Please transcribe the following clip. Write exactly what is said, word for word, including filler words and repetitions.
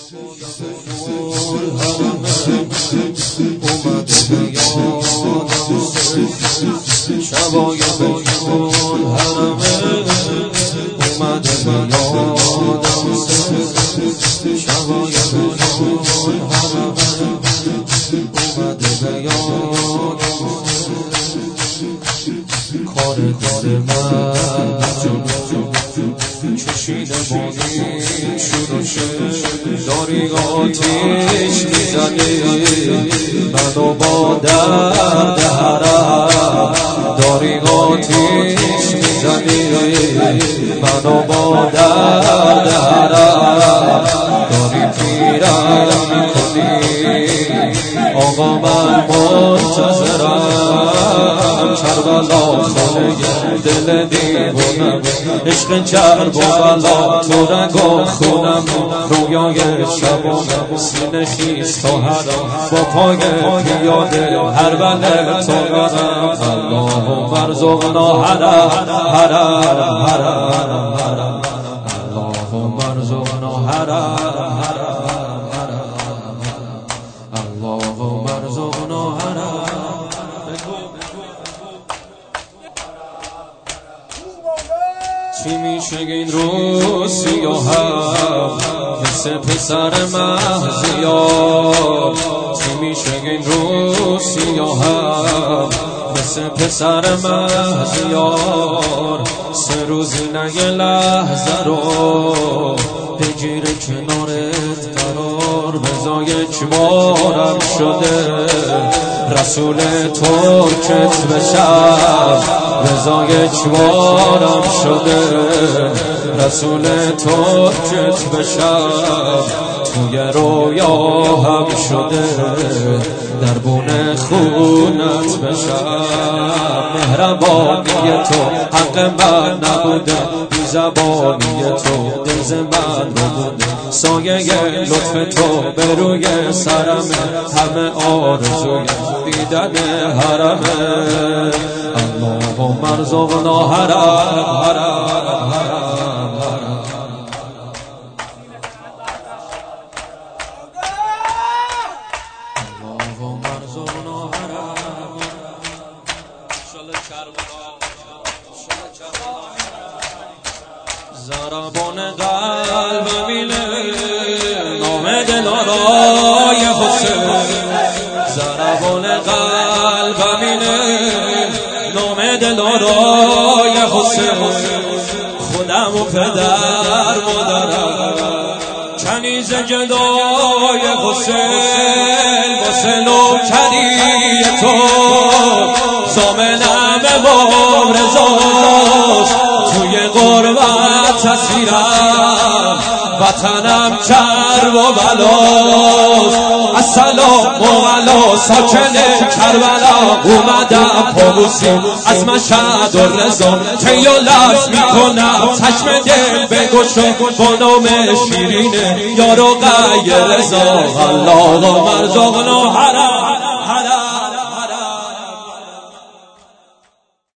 شبای بگون حرمه اومده به یادم شبای بگون حرمه اومده به یادم کار کار من جون چشیده بانی شروع شد داری آتیش میزنی منو با درد حرم داری آتیش میزنی منو با درد حرم داری پیرم میکنی آقا من منتظرم کربلا خانه دل دیوونم عشق کرب و بلا تو رگا خونم رویای شبانم سینه خیز تا حرم با پای پیاده هر بله تا گرم اللهم ارزقنا حرم حرم حرم حرم اللهم ارزقنا حرم حرم اللهم ارزقنا حرم چی میشه این روز سیاهم مثل پسر مهزیار چی میشه این روز سیاهم مثل پسر مهزیار سه روزی نه یه لحظه رو بگیر کنارت قرار بزا یک بارم شده رسول ترکت بشم بزا یک بارم شده رسول ترکت بشم توی رویا هم شده در بونه خونت بشم مهربانی تو حق من نبوده بی زبانی تو دل من رو بوده سایه لطف تو به روی سرمه همه آرزوی دیدن حرمه اللهم ارزقنا حرم حرم حرم حرم اللهم ارزقنا حرم ضربان قلب میله نام دلارای حسین ضربان قلب میله نام دلارای حسین خودم و پدر مادرم کنیز جدای حسین واسه نوکری تو زامنم امام رضاست توی غربت اسیرم وطنم کرب و بلاست السلام علی ساکن کربلا اومدم پابوسی از مشهد و رضا تیو لرز میکنم چشم دل بگشا با نام شیرینه یارو غیر رضا اللهم ارزقنا حرم